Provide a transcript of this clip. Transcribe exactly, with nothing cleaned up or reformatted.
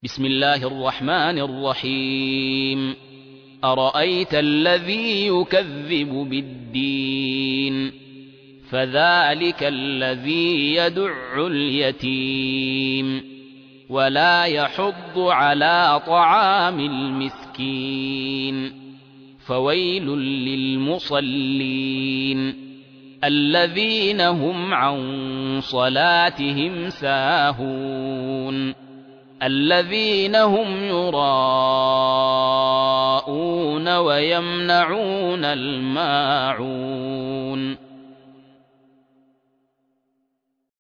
بسم الله الرحمن الرحيم أرأيت الذي يكذب بالدين فذلك الذي يدع اليتيم ولا يحض على طعام المسكين فويل للمصلين الذين هم عن صلاتهم ساهون الذين هم يراءون ويمنعون الماعون